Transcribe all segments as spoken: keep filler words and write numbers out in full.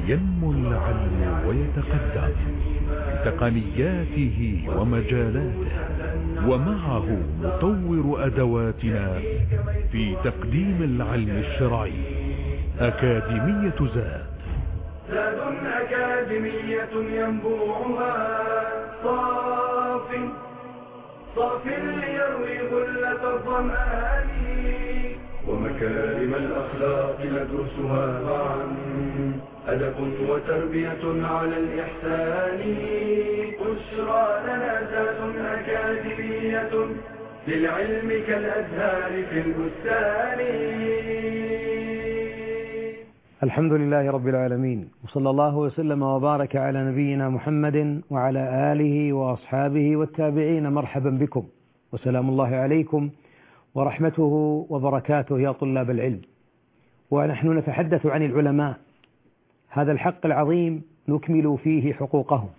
ينمو العلم ويتقدم بتقنياته ومجالاته، ومعه نطور أدواتنا في تقديم العلم الشرعي. أكاديمية زاد زاد أكاديمية ينبوعها صاف صاف ليروي غلة الظمآن، ومكارم الأخلاق ندرسها معا، أدب وتربية على الإحسان. بشرى لنا زاد أكاديمية للعلم كالأزهار في البستان. الحمد لله رب العالمين، وصلى الله وسلم وبارك على نبينا محمد وعلى آله وأصحابه والتابعين. مرحبا بكم وسلام الله عليكم ورحمته وبركاته يا طلاب العلم. ونحن نتحدث عن العلماء، هذا الحق العظيم نكمل فيه حقوقهم.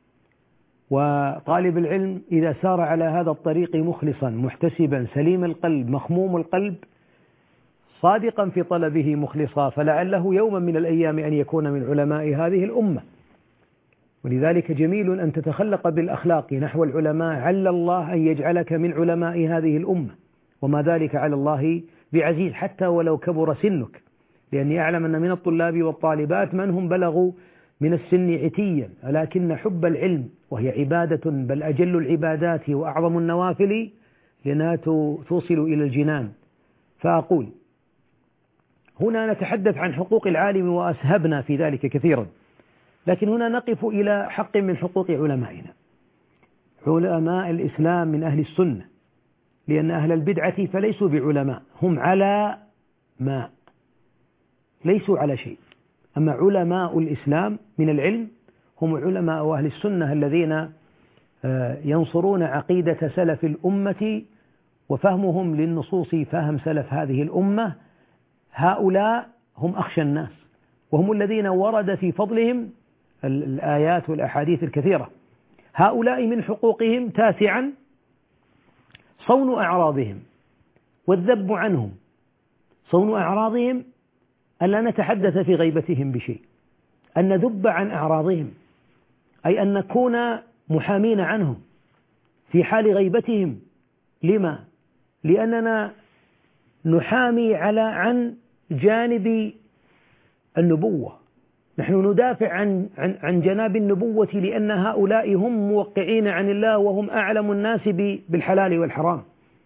وطالب العلم إذا سار على هذا الطريق مخلصا محتسبا سليم القلب مخموم القلب صادقا في طلبه مخلصا، فلعله يوما من الأيام أن يكون من علماء هذه الأمة. ولذلك جميل أن تتخلق بالأخلاق نحو العلماء، عل الله أن يجعلك من علماء هذه الأمة، وما ذلك على الله بعزيز حتى ولو كبر سنك، لأني أعلم أن من الطلاب والطالبات من هم بلغوا من السن عتيا، ولكن حب العلم وهي عبادة بل أجل العبادات وأعظم النوافل لأنها توصل إلى الجنان. فأقول هنا نتحدث عن حقوق العالم وأسهبنا في ذلك كثيرا، لكن هنا نقف إلى حق من حقوق علمائنا، علماء الإسلام من أهل السنة، لأن أهل البدعة فليسوا بعلماء، هم على ماء ليسوا على شيء. أما علماء الإسلام من العلم هم علماء أهل السنة الذين ينصرون عقيدة سلف الأمة وفهمهم للنصوص فهم سلف هذه الأمة. هؤلاء هم أخشى الناس، وهم الذين ورد في فضلهم الآيات والأحاديث الكثيرة. هؤلاء من حقوقهم تاسعا صون أعراضهم والذب عنهم. صون أعراضهم أن لا نتحدث في غيبتهم بشيء، أن نذب عن أعراضهم، أي أن نكون محامين عنهم في حال غيبتهم. لما؟ لأننا نحامي على عن جانب النبوة، نحن ندافع عن, عن, عن جناب النبوة، لأن هؤلاء هم موقعين عن الله وهم أعلم الناس بالحلال والحرام،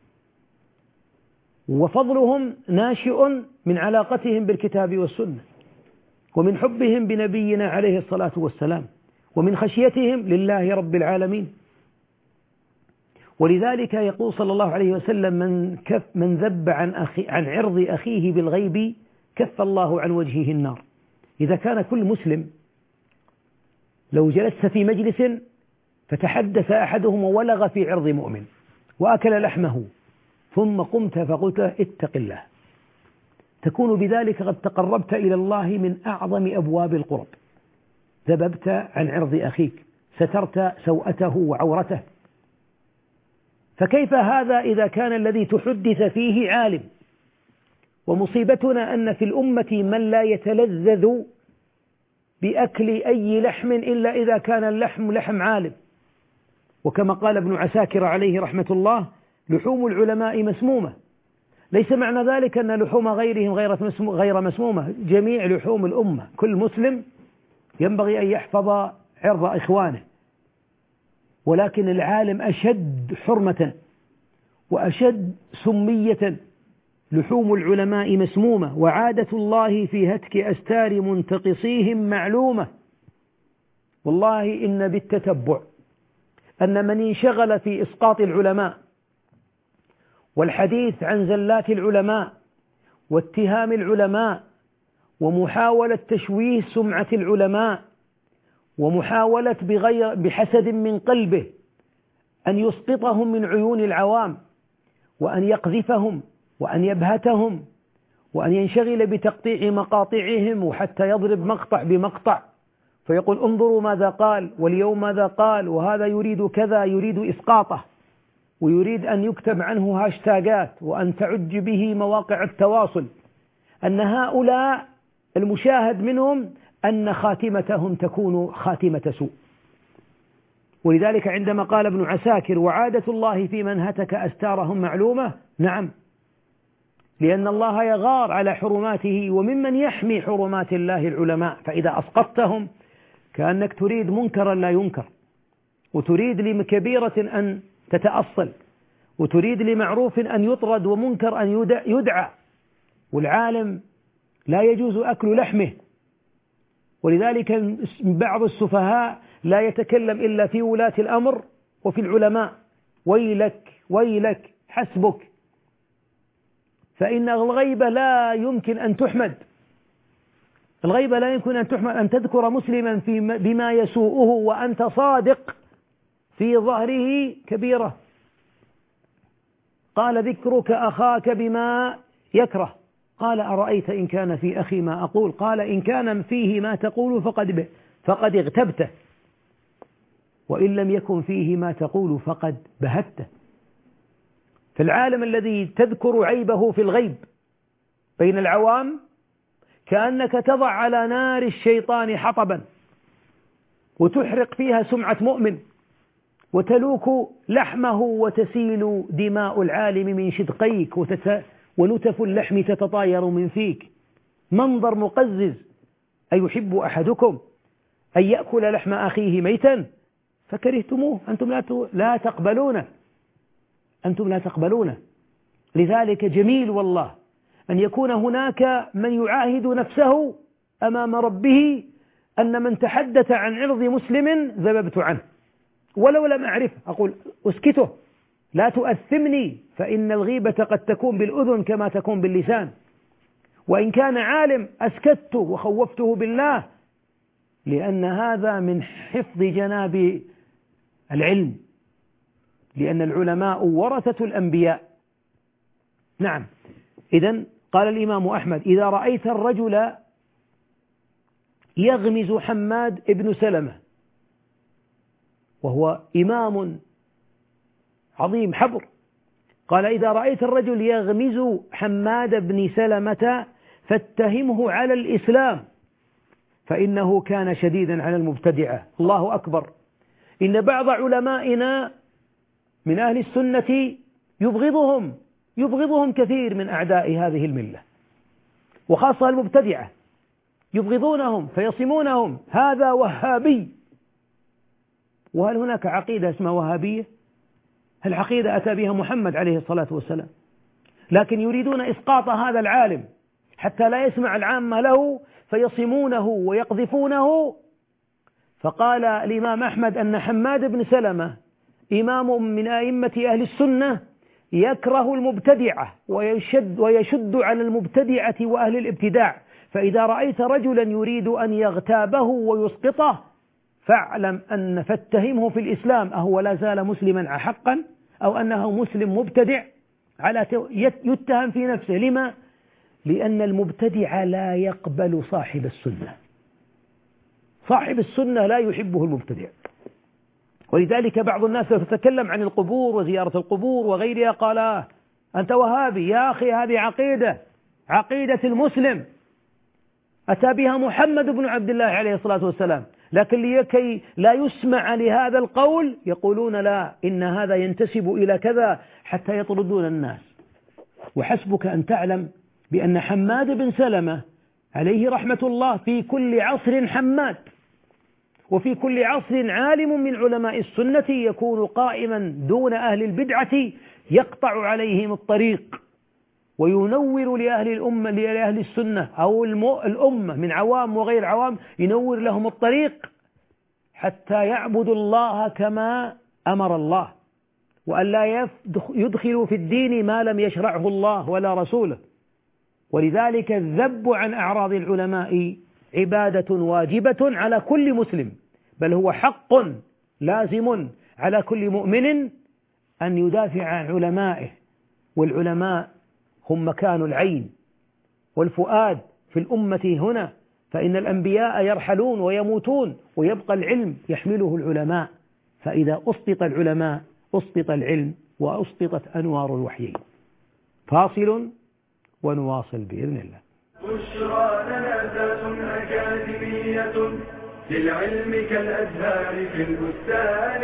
وفضلهم ناشئ من علاقتهم بالكتاب والسنة، ومن حبهم بنبينا عليه الصلاة والسلام، ومن خشيتهم لله رب العالمين. ولذلك يقول صلى الله عليه وسلم من, كف من ذب عن, أخي عن عرض أخيه بالغيب كف الله عن وجهه النار. إذا كان كل مسلم لو جلست في مجلس فتحدث أحدهم وولغ في عرض مؤمن وأكل لحمه ثم قمت فقلت اتق الله، تكون بذلك قد تقربت إلى الله من أعظم أبواب القرب. ذببت عن عرض أخيك، سترت سوءته وعورته. فكيف هذا إذا كان الذي تحدث فيه عالم؟ ومصيبتنا أن في الأمة من لا يتلذذ بأكل أي لحم إلا إذا كان اللحم لحم عالم. وكما قال ابن عساكر عليه رحمة الله لحوم العلماء مسمومة. ليس معنى ذلك أن لحوم غيرهم غير مسمومة، جميع لحوم الأمة، كل مسلم ينبغي أن يحفظ عرض إخوانه، ولكن العالم أشد حرمة وأشد سمية. لحوم العلماء مسمومة، وعادة الله في هتك أستار منتقصيهم معلومة. والله إن بالتتبع أن من انشغل في إسقاط العلماء والحديث عن زلات العلماء واتهام العلماء ومحاولة تشويه سمعة العلماء ومحاولة بغير بحسد من قلبه أن يسقطهم من عيون العوام وأن يقذفهم وأن يبهتهم وأن ينشغل بتقطيع مقاطعهم، وحتى يضرب مقطع بمقطع فيقول انظروا ماذا قال واليوم ماذا قال، وهذا يريد كذا، يريد إسقاطه، ويريد أن يكتب عنه هاشتاجات وأن تعج به مواقع التواصل. أن هؤلاء المشاهد منهم أن خاتمتهم تكون خاتمة سوء. ولذلك عندما قال ابن عساكر وعادة الله في من هتك أستارهم معلومة، نعم، لأن الله يغار على حرماته، وممن يحمي حرمات الله العلماء، فإذا أسقطتهم كأنك تريد منكرا لا ينكر، وتريد لكبيرة أن تتأصل، وتريد لمعروف أن يطرد ومنكر أن يدعى. والعالم لا يجوز أكل لحمه، ولذلك بعض السفهاء لا يتكلم إلا في ولاة الأمر وفي العلماء. ويلك ويلك حسبك، فإن الغيبة لا يمكن أن تحمد، الغيبة لا يمكن أن تحمد، أن تذكر مسلما في بما يسوءه وأنت صادق في ظهره كبيرة. قال ذكرك أخاك بما يكره، قال أرأيت إن كان في أخي ما أقول، قال إن كان فيه ما تقول فقد فقد اغتبته، وإن لم يكن فيه ما تقول فقد بهته. فالعالم الذي تذكر عيبه في الغيب بين العوام كأنك تضع على نار الشيطان حطبا وتحرق فيها سمعة مؤمن، وتلوك لحمه وتسيل دماء العالم من شدقيك، وتت... ونتف اللحم تتطاير من فيك. منظر مقزز. أيحب أحدكم أن يأكل لحم أخيه ميتا فكرهتموه، أنتم لا, ت... لا تقبلونه أنتم لا تقبلونه. لذلك جميل والله أن يكون هناك من يعاهد نفسه أمام ربه أن من تحدث عن عرض مسلم ذببت عنه، ولو لم أعرف أقول أسكته، لا تؤثمني، فإن الغيبة قد تكون بالأذن كما تكون باللسان. وإن كان عالم أسكته وخوفته بالله، لأن هذا من حفظ جناب العلم، لأن العلماء ورثة الأنبياء. نعم. إذن قال الإمام أحمد إذا رأيت الرجل يغمز حماد ابن سلمة، وهو إمام عظيم حبر، قال إذا رأيت الرجل يغمز حماد بن سلمة فاتهمه على الإسلام، فإنه كان شديدا على المبتدعة. الله أكبر. إن بعض علمائنا من أهل السنة يبغضهم يبغضهم كثير من أعداء هذه الملة، وخاصة المبتدعة يبغضونهم فيصمونهم، هذا وهابي. وهل هناك عقيدة اسمها وهابية؟ العقيدة أتى بها محمد عليه الصلاة والسلام، لكن يريدون إسقاط هذا العالم حتى لا يسمع العامة له فيصمونه ويقذفونه. فقال الإمام أحمد أن حماد بن سلمة إمام من أئمة أهل السنة يكره المبتدعة ويشد, ويشد على المبتدعة وأهل الابتداع، فإذا رأيت رجلا يريد أن يغتابه ويسقطه فاعلم أن فاتهمه في الإسلام أهو لا زال مسلما حقا أو أنه مسلم مبتدع، على يتهم في نفسه. لما؟ لأن المبتدع لا يقبل صاحب السنة، صاحب السنة لا يحبه المبتدع. ولذلك بعض الناس تتكلم عن القبور وزيارة القبور وغيرها قال آه أنت وهابي. يا أخي هذه عقيدة عقيدة المسلم أتى بها محمد بن عبد الله عليه الصلاة والسلام، لكن لكي لا يسمع لهذا القول يقولون لا إن هذا ينتسب إلى كذا حتى يطردون الناس. وحسبك أن تعلم بأن حماد بن سلمة عليه رحمة الله في كل عصر حماد، وفي كل عصر عالم من علماء السنة يكون قائما دون أهل البدعة يقطع عليهم الطريق وينور لأهل الأمة لأهل السنة أو الأمة من عوام وغير عوام، ينور لهم الطريق حتى يعبدوا الله كما أمر الله، وأن لا يدخلوا في الدين ما لم يشرعه الله ولا رسوله. ولذلك الذب عن أعراض العلماء عبادة واجبة على كل مسلم، بل هو حق لازم على كل مؤمن أن يدافع عن علمائه. والعلماء هم مكان العين والفؤاد في الأمة هنا، فإن الأنبياء يرحلون ويموتون ويبقى العلم يحمله العلماء، فإذا أسقط العلماء أسقط العلم وأسقطت أنوار الوحيين. فاصل ونواصل بإذن الله. بشرى لنا ذات أكاديمية للعلم كالأزهار في البستان.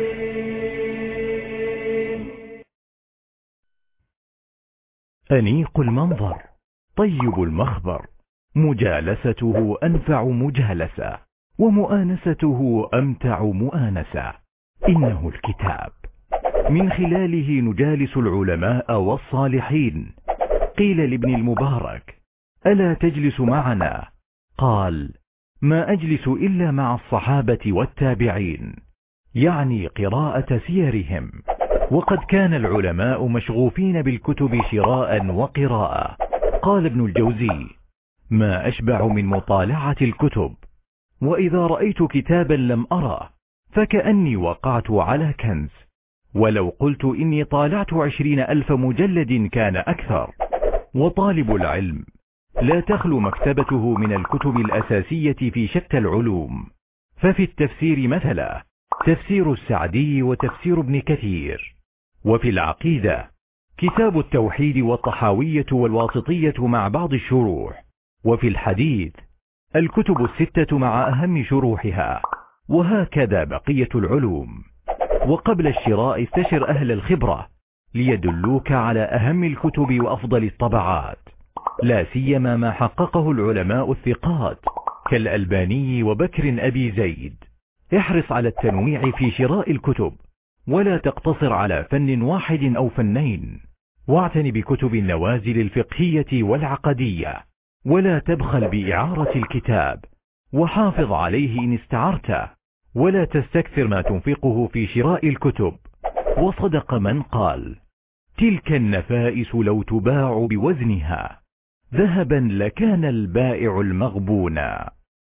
أنيق المنظر طيب المخبر، مجالسته أنفع مجالسة، ومؤانسته أمتع مؤانسة. إنه الكتاب، من خلاله نجالس العلماء والصالحين. قيل لابن المبارك: ألا تجلس معنا؟ قال: ما أجلس إلا مع الصحابة والتابعين، يعني قراءة سيرهم. وقد كان العلماء مشغوفين بالكتب شراء وقراءة. قال ابن الجوزي: ما أشبع من مطالعة الكتب، وإذا رأيت كتابا لم أره فكأني وقعت على كنز، ولو قلت إني طالعت عشرين ألف مجلد كان أكثر. وطالب العلم لا تخلو مكتبته من الكتب الأساسية في شتى العلوم، ففي التفسير مثلا تفسير السعدي وتفسير ابن كثير، وفي العقيدة كتاب التوحيد والطحاوية والواسطية مع بعض الشروح، وفي الحديث الكتب الستة مع أهم شروحها، وهكذا بقية العلوم. وقبل الشراء استشر أهل الخبرة ليدلوك على أهم الكتب وأفضل الطبعات، لا سيما ما حققه العلماء الثقات كالألباني وبكر أبي زيد. احرص على التنويع في شراء الكتب، ولا تقتصر على فن واحد أو فنين، واعتن بكتب النوازل الفقهية والعقدية، ولا تبخل بإعارة الكتاب، وحافظ عليه إن استعرته، ولا تستكثر ما تنفقه في شراء الكتب. وصدق من قال: تلك النفائس لو تباع بوزنها ذهبا لكان البائع المغبونا.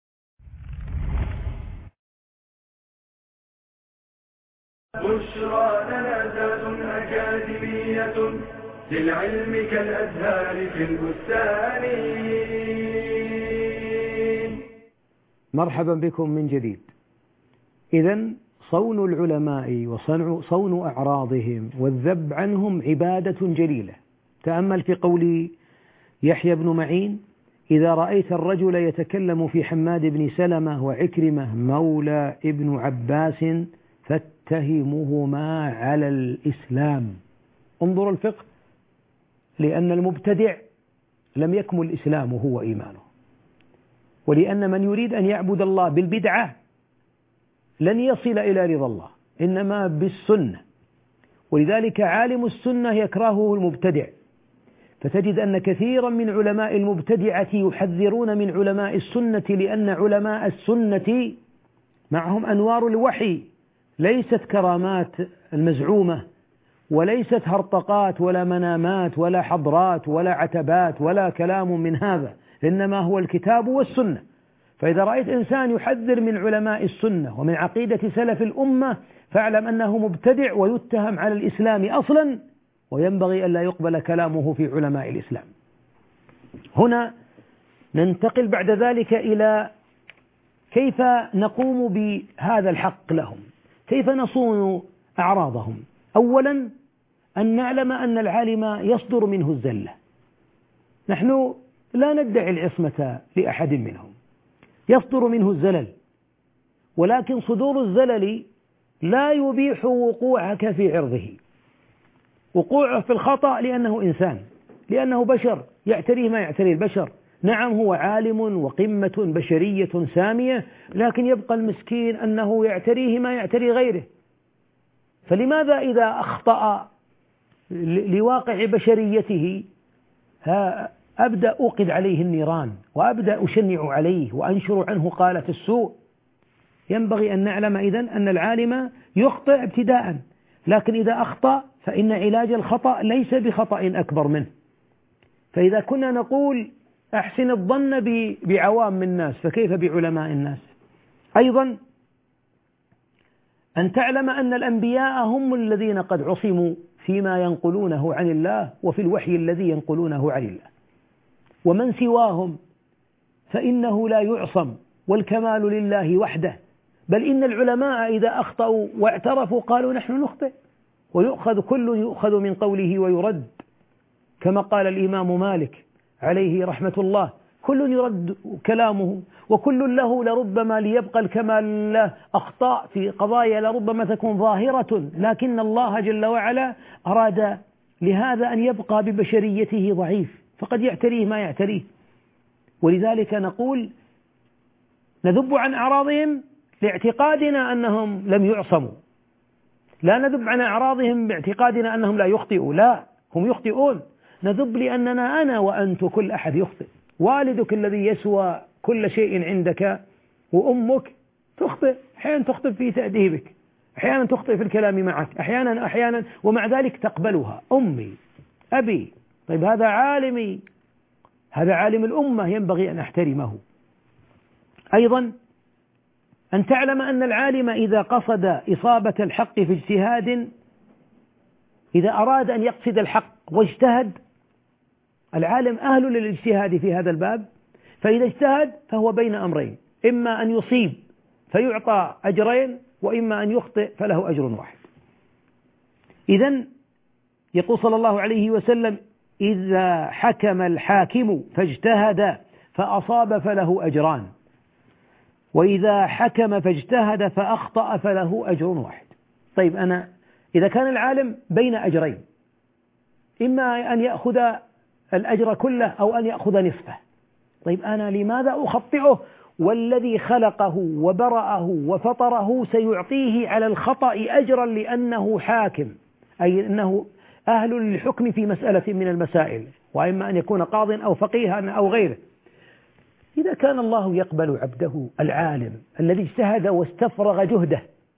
بشرى لنا ذات أكاديمية للعلم كالأزهار في البستان. مرحبا بكم من جديد. إذن صون العلماء وصون أعراضهم والذب عنهم عبادة جليلة. تأمل في قول يحيى بن معين: إذا رأيت الرجل يتكلم في حماد بن سلمة وعكرمة مولى ابن عباس فاتهمهما على الإسلام. انظر الفقه، لأن المبتدع لم يكمل إسلامه هو إيمانه، ولأن من يريد أن يعبد الله بالبدعة لن يصل إلى رضا الله، إنما بالسنة. ولذلك عالم السنة يكرهه المبتدع، فتجد أن كثيرا من علماء المبتدعة يحذرون من علماء السنة، لأن علماء السنة معهم أنوار الوحي، ليست كرامات المزعومة، وليست هرطقات ولا منامات ولا حضرات ولا عتبات ولا كلام من هذا، إنما هو الكتاب والسنة. فإذا رأيت إنسان يحذر من علماء السنة ومن عقيدة سلف الأمة فاعلم أنه مبتدع ويتهم على الإسلام أصلا، وينبغي أن لا يقبل كلامه في علماء الإسلام. هنا ننتقل بعد ذلك إلى كيف نقوم بهذا الحق لهم، كيف نصون أعراضهم. أولا أن نعلم أن العالم يصدر منه الزلة. نحن لا ندعي العصمة لأحد منهم، يصدر منه الزلل، ولكن صدور الزلل لا يبيح وقوعك في عرضه. وقوعه في الخطأ لأنه إنسان، لأنه بشر يعتريه ما يعتريه البشر. نعم هو عالم وقمة بشرية سامية، لكن يبقى المسكين أنه يعتريه ما يعتري غيره. فلماذا إذا أخطأ لواقع بشريته أبدأ أوقد عليه النيران وأبدأ أشنع عليه وأنشر عنه قالة السوء؟ ينبغي أن نعلم إذن أن العالم يخطئ ابتداء، لكن إذا أخطأ فإن علاج الخطأ ليس بخطأ أكبر منه. فإذا كنا نقول أحسن الظن بعوام الناس، فكيف بعلماء الناس؟ أيضا أن تعلم أن الأنبياء هم الذين قد عصموا فيما ينقلونه عن الله وفي الوحي الذي ينقلونه عن الله، ومن سواهم فإنه لا يعصم، والكمال لله وحده. بل إن العلماء إذا أخطأوا واعترفوا قالوا نحن نخطئ، ويؤخذ كل يؤخذ من قوله ويرد، كما قال الإمام مالك عليه رحمة الله: كل يرد كلامه، وكل له لربما ليبقى الكمال له أخطاء في قضايا لربما تكون ظاهرة، لكن الله جل وعلا أراد لهذا أن يبقى ببشريته ضعيف، فقد يعتريه ما يعتريه. ولذلك نقول نذب عن أعراضهم لاعتقادنا أنهم لم يعصموا، لا نذب عن أعراضهم باعتقادنا أنهم لا يخطئوا، لا، هم يخطئون. نذب لأننا أنا وأنت كل أحد يخطئ، والدك الذي يسوى كل شيء عندك وأمك تخطئ، أحيانا تخطئ في تأديبك، أحيانا تخطئ في الكلام معك، أحيانا أحيانا ومع ذلك تقبلها. أمي، أبي، طيب هذا عالمي، هذا عالم الأمة ينبغي أن أحترمه. أيضا أن تعلم أن العالم إذا قصد إصابة الحق في اجتهاد، إذا أراد أن يقصد الحق واجتهد، العالم أهل للاجتهاد في هذا الباب، فإذا اجتهد فهو بين أمرين، إما أن يصيب فيعطى أجرين، وإما أن يخطئ فله أجر واحد. إذن يقول صلى الله عليه وسلم: إذا حكم الحاكم فاجتهد فأصاب فله أجران، وإذا حكم فاجتهد فأخطأ فله أجر واحد. طيب أنا إذا كان العالم بين أجرين، إما أن يأخذ الأجر كله أو أن يأخذ نصفه، طيب أنا لماذا أخطئه والذي خلقه وبرأه وفطره سيعطيه على الخطأ أجرا لأنه حاكم، أي أنه أهل للحكم في مسألة من المسائل، وإما أن يكون قاض أو فقيها أو غيره. إذا كان الله يقبل عبده العالم الذي اجتهد واستفرغ جهده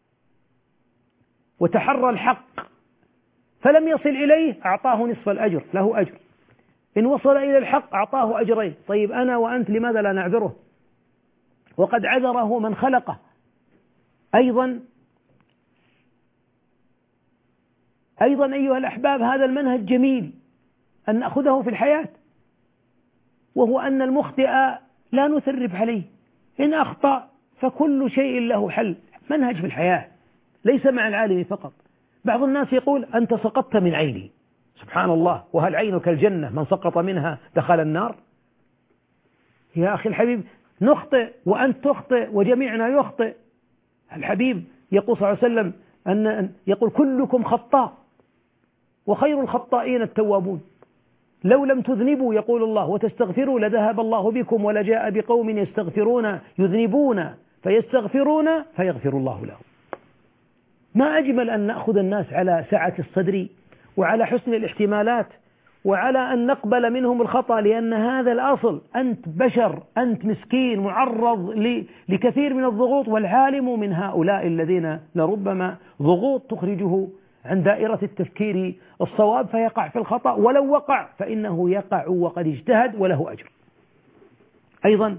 وتحرى الحق فلم يصل إليه، أعطاه نصف الأجر، له أجر. إن وصل إلى الحق أعطاه أجرين. طيب أنا وأنت لماذا لا نعذره وقد عذره من خلقه؟ أيضا أيضا أيها الأحباب، هذا المنهج جميل أن نأخذه في الحياة، وهو أن المخطئ لا نثرب عليه، إن أخطأ فكل شيء له حل. منهج في الحياة ليس مع العالم فقط. بعض الناس يقول: أنت سقطت من عيني، سبحان الله، وهل عينك الجنة؟ من سقط منها دخل النار. يا أخي الحبيب، نخطئ وأنت تخطئ وجميعنا يخطئ. الحبيب يقول صلى الله عليه وسلم أن يقول: كلكم خطاء وخير الخطائين التوابون. لو لم تذنبوا يقول الله وتستغفروا لذهب الله بكم ولجاء بقوم يستغفرون يذنبون فيستغفرون فيغفر الله لهم. ما أجمل أن نأخذ الناس على سعة الصدر وعلى حسن الاحتمالات وعلى أن نقبل منهم الخطأ، لأن هذا الأصل. أنت بشر، أنت مسكين معرض لكثير من الضغوط، والعالم من هؤلاء الذين لربما ضغوط تخرجه عن دائرة التفكير الصواب فيقع في الخطأ، ولو وقع فإنه يقع وقد اجتهد وله أجر. أيضا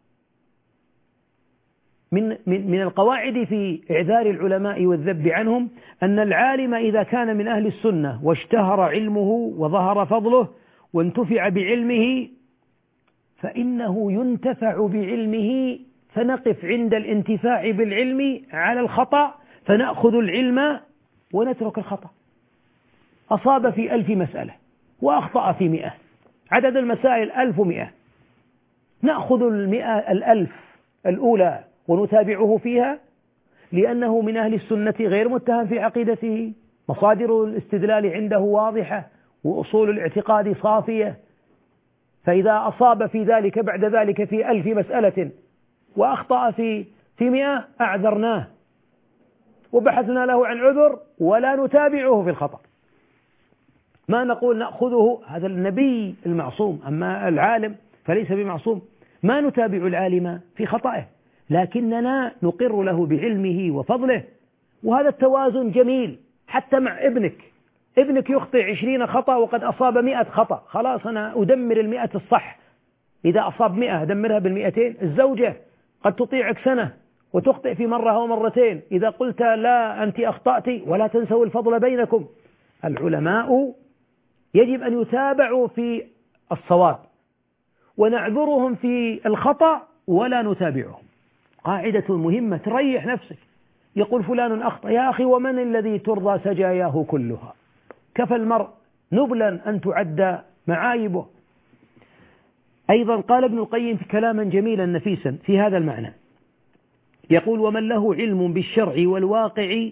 من من من القواعد في إعذار العلماء والذب عنهم أن العالم إذا كان من أهل السنة واشتهر علمه وظهر فضله وانتفع بعلمه فإنه ينتفع بعلمه، فنقف عند الانتفاع بالعلم على الخطأ، فنأخذ العلم ونترك الخطأ. أصاب في ألف مسألة وأخطأ في مئة، عدد المسائل ألف ومئة، نأخذ المئة الألف الأولى ونتابعه فيها، لأنه من أهل السنة غير متهم في عقيدته، مصادر الاستدلال عنده واضحة وأصول الاعتقاد صافية. فإذا أصاب في ذلك بعد ذلك في ألف مسألة وأخطأ في في مئة أعذرناه وبحثنا له عن عذر ولا نتابعه في الخطأ. ما نقول نأخذه، هذا النبي المعصوم، أما العالم فليس بمعصوم، ما نتابع العالم في خطأه، لكننا نقر له بعلمه وفضله. وهذا التوازن جميل حتى مع ابنك. ابنك يخطئ عشرين خطأ وقد أصاب مئة خطأ، خلاص أنا أدمر المئة الصح. إذا أصاب مئة أدمرها بالمئتين. الزوجة قد تطيعك سنة وتخطئ في مرة أو مرتين، إذا قلت لا أنت أخطأت ولا تنسوا الفضل بينكم. العلماء يجب أن يتابعوا في الصواب ونعذرهم في الخطأ ولا نتابعهم. قاعدة مهمة تريح نفسك. يقول فلان أخطأ، يا أخي ومن الذي ترضى سجاياه كلها؟ كفى المرء نبلا أن تعد معايبه. أيضا قال ابن القيم في كلاما جميلا نفيسا في هذا المعنى، يقول: ومن له علم بالشرع والواقع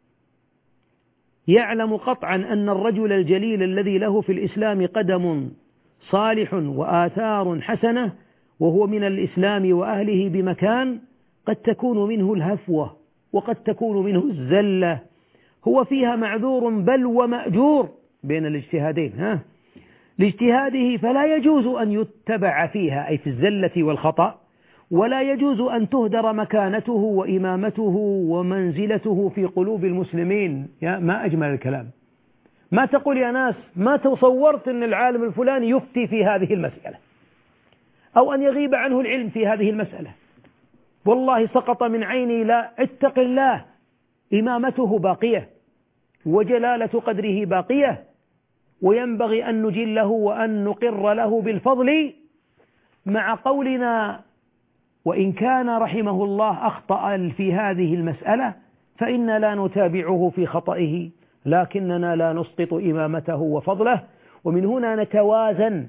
يعلم قطعا أن الرجل الجليل الذي له في الإسلام قدم صالح وآثار حسنة وهو من الإسلام وأهله بمكان قد تكون منه الهفوة وقد تكون منه الزلة، هو فيها معذور بل ومأجور بين الاجتهادين ها لاجتهاده، فلا يجوز أن يتبع فيها أي في الزلة والخطأ، ولا يجوز أن تهدر مكانته وإمامته ومنزلته في قلوب المسلمين. يا ما أجمل الكلام. ما تقول يا ناس ما تصورت أن العالم الفلاني يفتي في هذه المسألة أو أن يغيب عنه العلم في هذه المسألة، والله سقط من عيني، لا، اتق الله، إمامته باقية وجلالة قدره باقية، وينبغي أن نجله وأن نقر له بالفضل مع قولنا وإن كان رحمه الله أخطأ في هذه المسألة فإنا لا نتابعه في خطئه، لكننا لا نسقط إمامته وفضله. ومن هنا نتوازن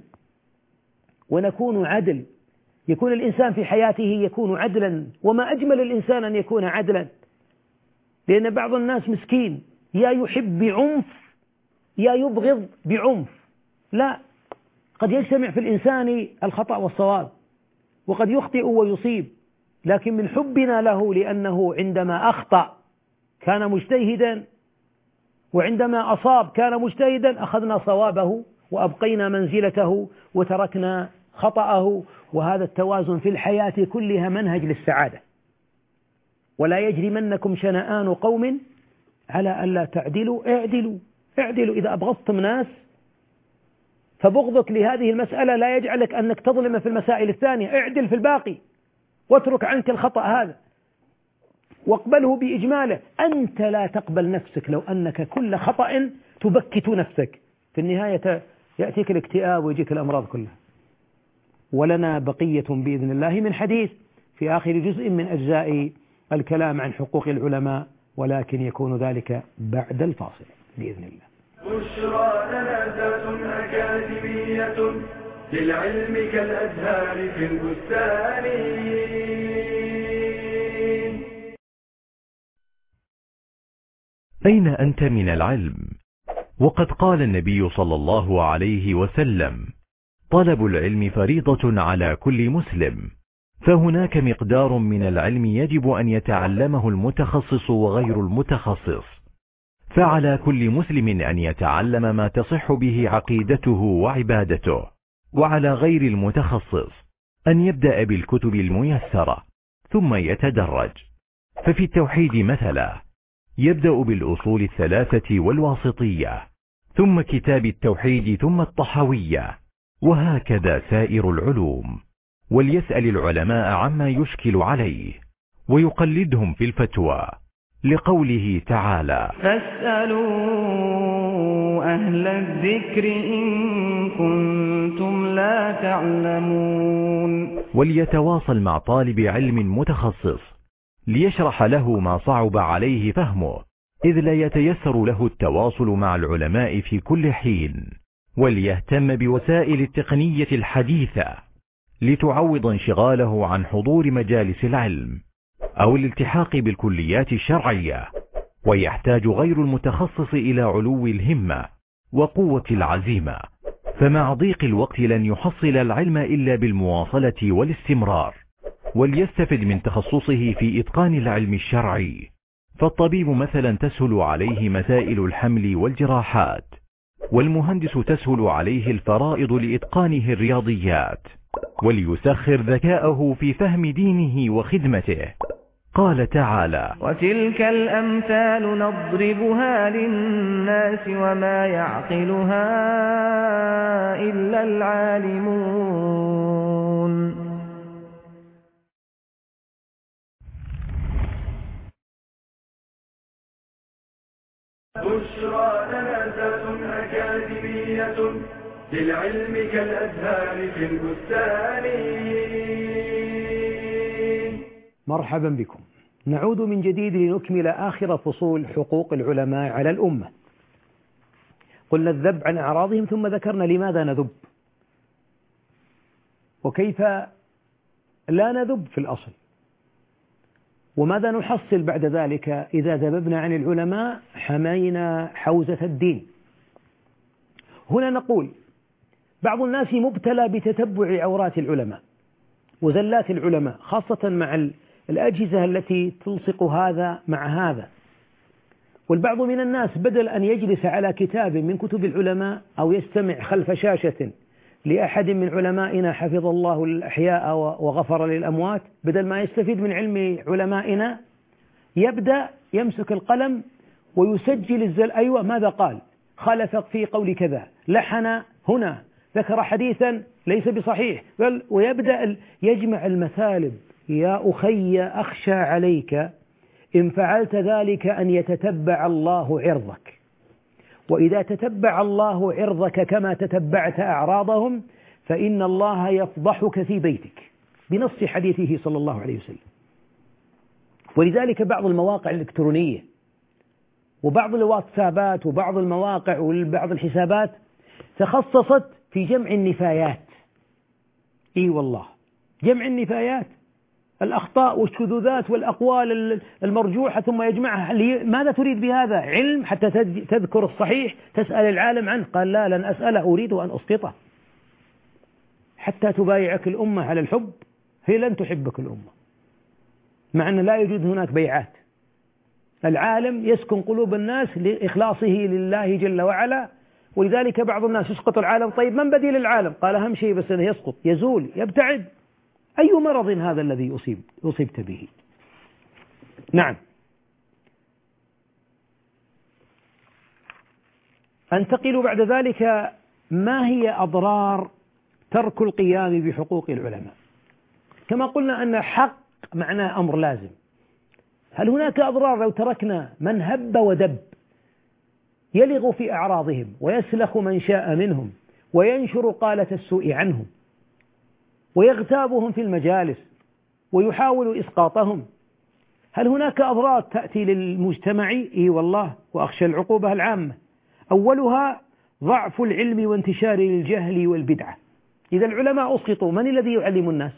ونكون عدل، يكون الإنسان في حياته يكون عدلا، وما أجمل الإنسان أن يكون عدلا، لأن بعض الناس مسكين يا يحب بعنف يا يبغض بعنف، لا، قد يجتمع في الإنسان الخطأ والصواب وقد يخطئ ويصيب، لكن من حبنا له لأنه عندما أخطأ كان مجتهدا وعندما أصاب كان مجتهدا أخذنا صوابه وأبقينا منزلته وتركنا خطأه. وهذا التوازن في الحياة كلها منهج للسعادة. ولا يجرمنكم شنآن قوم على ألا تعدلوا اعدلوا اعدلوا. إذا أبغضتم ناس فبغضك لهذه المسألة لا يجعلك أنك تظلم في المسائل الثانية، اعدل في الباقي واترك عنك الخطأ هذا واقبله بإجماله. أنت لا تقبل نفسك لو أنك كل خطأ تبكت نفسك، في النهاية يأتيك الاكتئاب ويجيك الأمراض كلها. ولنا بقية بإذن الله من حديث في آخر جزء من أجزاء الكلام عن حقوق العلماء، ولكن يكون ذلك بعد الفاصل بإذن الله. بشرى جنازات أكاديمية للعلم كالأزهار في البستان. أين أنت من العلم؟ وقد قال النبي صلى الله عليه وسلم: طلب العلم فريضة على كل مسلم، فهناك مقدار من العلم يجب أن يتعلمه المتخصص وغير المتخصص، فعلى كل مسلم أن يتعلم ما تصح به عقيدته وعبادته، وعلى غير المتخصص أن يبدأ بالكتب الميسرة ثم يتدرج. ففي التوحيد مثلا يبدأ بالأصول الثلاثة والواسطية، ثم كتاب التوحيد ثم الطحاوية، وهكذا سائر العلوم. وليسأل العلماء عما يشكل عليه ويقلدهم في الفتوى، لقوله تعالى: فاسألوا أهل الذكر إن كنتم لا تعلمون. وليتواصل مع طالب علم متخصص ليشرح له ما صعب عليه فهمه، إذ لا يتيسر له التواصل مع العلماء في كل حين. وليهتم بوسائل التقنية الحديثة لتعوض انشغاله عن حضور مجالس العلم أو الالتحاق بالكليات الشرعية. ويحتاج غير المتخصص إلى علو الهمة وقوة العزيمة، فمع ضيق الوقت لن يحصل العلم إلا بالمواصلة والاستمرار. وليستفد من تخصصه في إتقان العلم الشرعي، فالطبيب مثلا تسهل عليه مسائل الحمل والجراحات، والمهندس تسهل عليه الفرائض لإتقانه الرياضيات. وليسخر ذكاءه في فهم دينه وخدمته. قال تعالى: وتلك الأمثال نضربها للناس وما يعقلها إلا العالمون. بشرى جنازات أكاديمية للعلم كالأزهار في البستان. مرحبا بكم. نعود من جديد لنكمل آخر فصول حقوق العلماء على الأمة. قلنا الذب عن أعراضهم، ثم ذكرنا لماذا نذب. وكيف لا نذب في الأصل، وماذا نحصل بعد ذلك إذا ذببنا عن العلماء حمينا حوزة الدين. هنا نقول بعض الناس مبتلى بتتبع عورات العلماء وزلات العلماء، خاصة مع الأجهزة التي تلصق هذا مع هذا. والبعض من الناس بدل أن يجلس على كتاب من كتب العلماء أو يستمع خلف شاشة لأحد من علمائنا حفظ الله الأحياء وغفر للأموات، بدل ما يستفيد من علم علمائنا يبدأ يمسك القلم ويسجل الزل. أيوة ماذا قال؟ خالف في قول كذا، لحن هنا، ذكر حديثا ليس بصحيح، ويبدأ يجمع المثالب. يا أخي أخشى عليك إن فعلت ذلك أن يتتبع الله عرضك، وإذا تتبع الله عرضك كما تتبعت أعراضهم فإن الله يفضحك في بيتك، بنص حديثه صلى الله عليه وسلم. ولذلك بعض المواقع الإلكترونية وبعض الواتسابات وبعض المواقع وبعض الحسابات تخصصت في جمع النفايات. إي والله، جمع النفايات، الأخطاء والشذوذات والأقوال المرجوحة ثم يجمعها. ماذا تريد بهذا؟ علم حتى تذكر الصحيح تسأل العالم عنه؟ قال لا، لن أسأله، أريد أن أسقطه حتى تبايعك الأمة على الحب. هي لن تحبك الأمة، مع أن لا يوجد هناك بيعات. العالم يسكن قلوب الناس لإخلاصه لله جل وعلا. ولذلك بعض الناس يسقط العالم. طيب من بديل العالم؟ قال أهم شيء بس أنه يسقط، يزول، يبتعد. أي مرض هذا الذي أصيب أصيبت به؟ نعم. أنتقل بعد ذلك ما هي أضرار ترك القيام بحقوق العلماء؟ كما قلنا أن حق معناه أمر لازم. هل هناك أضرار لو تركنا من هب ودب يلغ في أعراضهم ويسلخ من شاء منهم وينشر قالة السوء عنهم ويغتابهم في المجالس ويحاول إسقاطهم؟ هل هناك أضرار تأتي للمجتمع؟ إي والله، وأخشى العقوبة العامة. أولها ضعف العلم وانتشار الجهل والبدعة. إذا العلماء أسقطوا، من الذي يعلم الناس؟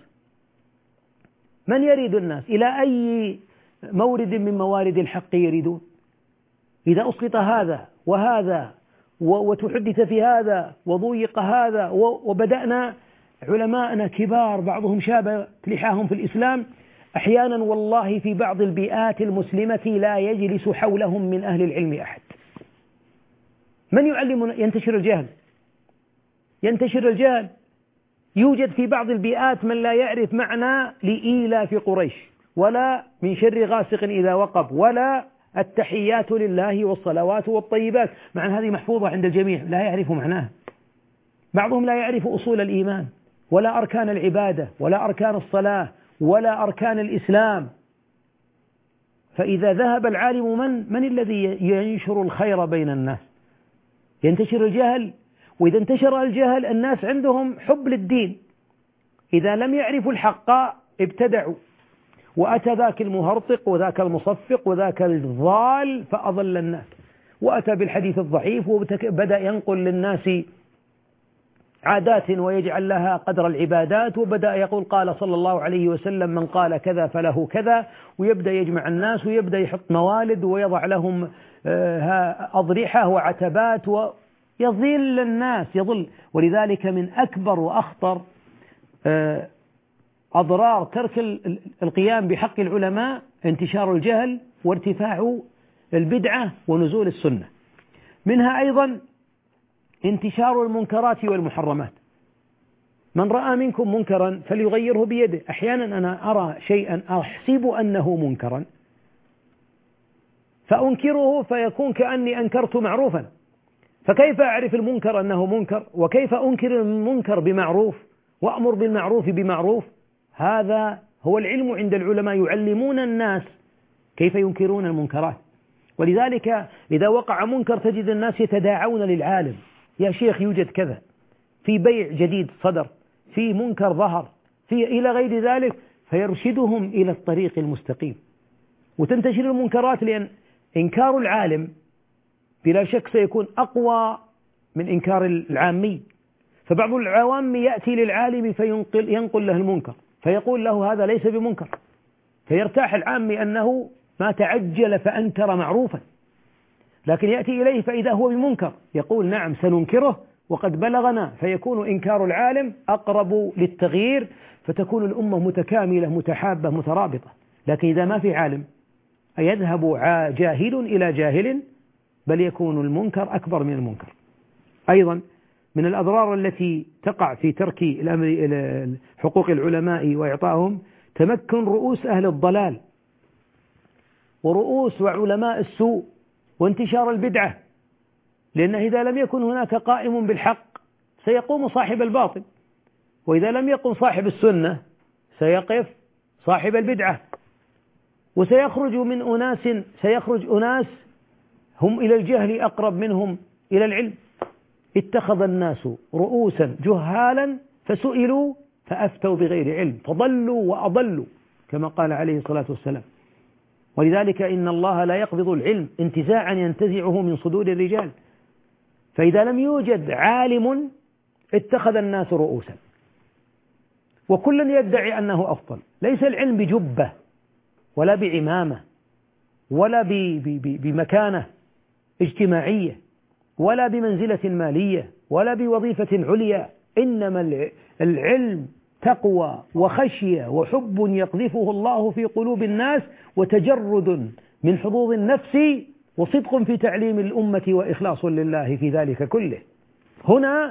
من يريد الناس؟ إلى أي مورد من موارد الحق يريدون؟ إذا أسقط هذا وهذا وتحدث في هذا وضيق هذا، وبدأنا علماءنا كبار بعضهم شاب لحاهم في الإسلام، أحيانا والله في بعض البيئات المسلمة لا يجلس حولهم من أهل العلم أحد. من يعلمنا؟ ينتشر الجهل، ينتشر الجهل. يوجد في بعض البيئات من لا يعرف معنى لإيلاف قريش، ولا من شر غاسق إذا وقب، ولا التحيات لله والصلوات والطيبات، مع أن هذه محفوظة عند الجميع، لا يعرف معناها. بعضهم لا يعرف أصول الإيمان ولا أركان العبادة ولا أركان الصلاة ولا أركان الإسلام. فإذا ذهب العالم من من الذي ينشر الخير بين الناس؟ ينتشر الجهل. وإذا انتشر الجهل الناس عندهم حب للدين، إذا لم يعرفوا الحق ابتدعوا، وأتى ذاك المهرطق وذاك المصفق وذاك الضال فأضل الناس، وأتى بالحديث الضعيف وبدأ ينقل للناس عادات ويجعل لها قدر العبادات، وبدأ يقول قال صلى الله عليه وسلم من قال كذا فله كذا، ويبدأ يجمع الناس ويبدأ يحط موالد ويضع لهم أضرحة وعتبات ويضل الناس، يضل. ولذلك من أكبر وأخطر أضرار ترك القيام بحق العلماء انتشار الجهل وارتفاع البدعة ونزول السنة. منها أيضا انتشار المنكرات والمحرمات. من رأى منكم منكرا فليغيره بيده. أحيانا أنا أرى شيئا أحسب أنه منكرا فأنكره فيكون كأني أنكرت معروفا، فكيف أعرف المنكر أنه منكر؟ وكيف أنكر المنكر بمعروف وأمر بالمعروف بمعروف؟ هذا هو العلم عند العلماء، يعلمون الناس كيف ينكرون المنكرات. ولذلك إذا وقع منكر تجد الناس يتداعون للعالم، يا شيخ يوجد كذا، في بيع جديد صدر، في منكر ظهر، في إلى غير ذلك، فيرشدهم إلى الطريق المستقيم. وتنتشر المنكرات لأن إنكار العالم بلا شك سيكون أقوى من إنكار العامي، فبعض العوام يأتي للعالم فينقل ينقل له المنكر فيقول له هذا ليس بمنكر، فيرتاح العامي أنه ما تعجل فأنكر معروفا، لكن يأتي إليه فإذا هو بمنكر يقول نعم سننكره وقد بلغنا، فيكون إنكار العالم أقرب للتغيير، فتكون الأمة متكاملة متحابة مترابطة. لكن إذا ما في عالم يذهب جاهل إلى جاهل، بل يكون المنكر أكبر من المنكر. أيضا من الأضرار التي تقع في ترك الأمر حقوق العلماء وإعطائهم تمكن رؤوس أهل الضلال ورؤوس وعلماء السوء وانتشار البدعة، لأنه إذا لم يكن هناك قائم بالحق سيقوم صاحب الباطل، وإذا لم يقم صاحب السنة سيقف صاحب البدعة، وسيخرج من أناس سيخرج أناس هم إلى الجهل أقرب منهم إلى العلم. اتخذ الناس رؤوسا جهالا فسئلوا فأفتوا بغير علم فضلوا وأضلوا كما قال عليه الصلاة والسلام. ولذلك إن الله لا يقبض العلم انتزاعا ينتزعه من صدور الرجال، فإذا لم يوجد عالم اتخذ الناس رؤوسا وكل يدعي أنه أفضل. ليس العلم بجبة ولا بعمامة ولا بمكانة اجتماعية ولا بمنزلة مالية ولا بوظيفة عليا، إنما العلم تقوى وخشية وحب يقذفه الله في قلوب الناس وتجرد من حظوظ النفس وصدق في تعليم الأمة وإخلاص لله في ذلك كله. هنا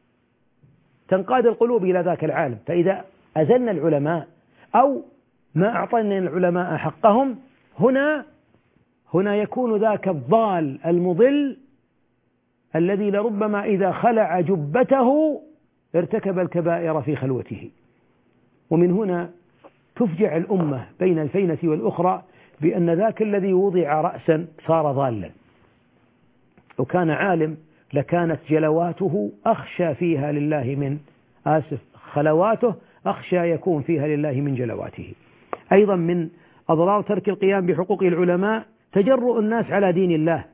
تنقاد القلوب إلى ذاك العالم. فإذا أزلنا العلماء أو ما أعطينا العلماء حقهم هنا هنا يكون ذاك الضال المضل الذي لربما إذا خلع جبته ارتكب الكبائر في خلوته. ومن هنا تفجع الأمة بين الفينة والأخرى بأن ذاك الذي وضع رأسا صار ضالا، وكان عالم لكانت جلواته أخشى فيها لله من آسف خلواته أخشى يكون فيها لله من جلواته. أيضا من أضرار ترك القيام بحقوق العلماء تجرؤ الناس على دين الله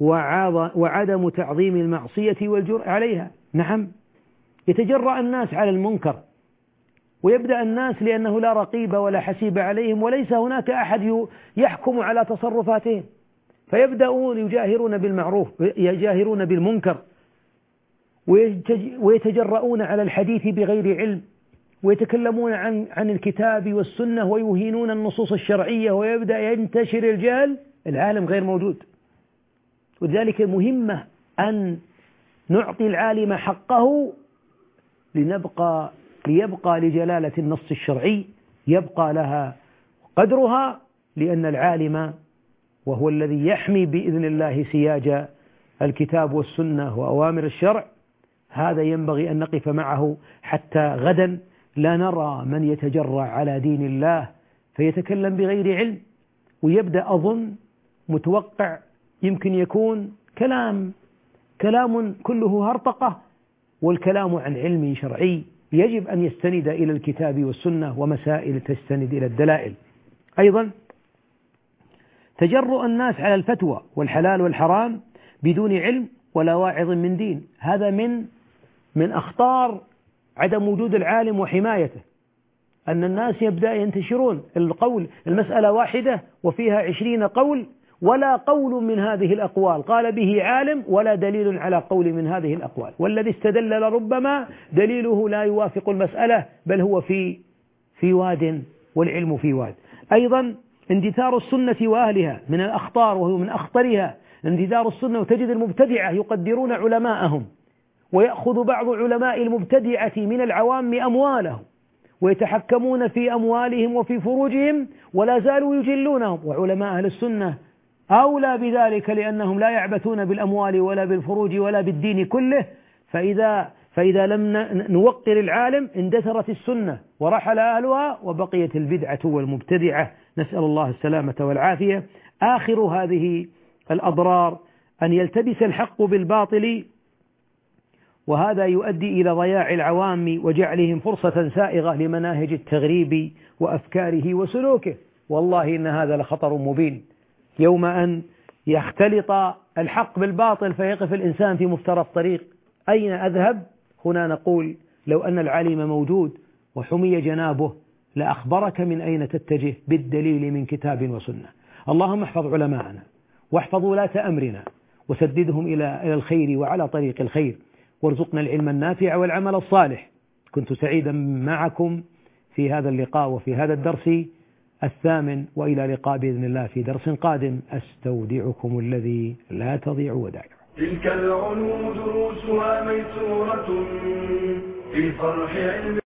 وعدم تعظيم المعصية والجرء عليها. نعم، يتجرأ الناس على المنكر ويبدأ الناس لأنه لا رقيب ولا حسيب عليهم وليس هناك أحد يحكم على تصرفاتهم، فيبدأون يجاهرون بالمعروف يجاهرون بالمنكر ويتجرؤون على الحديث بغير علم ويتكلمون عن عن الكتاب والسنة ويهينون النصوص الشرعية ويبدأ ينتشر الجهل. العالم غير موجود، ولذلك مهمة أن نعطي العالم حقه لنبقى ليبقى لجلالة النص الشرعي يبقى لها قدرها، لأن العالم وهو الذي يحمي بإذن الله سياج الكتاب والسنة وأوامر الشرع، هذا ينبغي أن نقف معه حتى غدا لا نرى من يتجرع على دين الله فيتكلم بغير علم ويبدأ أظن متوقع يمكن يكون كلام كلام كله هرطقة، والكلام عن علم شرعي يجب أن يستند إلى الكتاب والسنة ومسائل تستند إلى الدلائل. أيضا تجرؤ الناس على الفتوى والحلال والحرام بدون علم ولا واعظ من دين، هذا من من أخطار عدم وجود العالم وحمايته، أن الناس يبدأ ينتشرون القول المسألة واحدة وفيها عشرين قول ولا قول من هذه الأقوال قال به عالم ولا دليل على قول من هذه الأقوال، والذي استدل لربما دليله لا يوافق المسألة بل هو في في واد والعلم في واد. أيضا اندثار السنة وأهلها من الأخطار، وهو من أخطرها اندثار السنة، وتجد المبتدعة يقدرون علماءهم ويأخذ بعض علماء المبتدعة من العوام أموالهم ويتحكمون في أموالهم وفي فروجهم ولا زالوا يجلونهم، وعلماء أهل السنة أولى بذلك لأنهم لا يعبثون بالأموال ولا بالفروج ولا بالدين كله. فإذا فإذا لم نوقر العالم اندثرت السنة ورحل أهلها وبقيت البدعة والمبتدعة، نسأل الله السلامة والعافية. آخر هذه الأضرار أن يلتبس الحق بالباطل، وهذا يؤدي إلى ضياع العوام وجعلهم فرصة سائغة لمناهج التغريب وأفكاره وسلوكه. والله إن هذا لخطر مبين، يوم أن يختلط الحق بالباطل فيقف الإنسان في مفترق طريق، أين أذهب هنا نقول لو أن العالم موجود وحمي جنابه لأخبرك من أين تتجه بالدليل من كتاب وسنة. اللهم احفظ علماءنا واحفظ ولاة أمرنا وسددهم إلى الخير وعلى طريق الخير، وارزقنا العلم النافع والعمل الصالح. كنت سعيدا معكم في هذا اللقاء وفي هذا الدرس الثامن، وإلى لقاء بإذن الله في درس قادم. أستودعكم الذي لا تضيع ودائعه. تلك العلوم دروسها ميسورة في صرح علم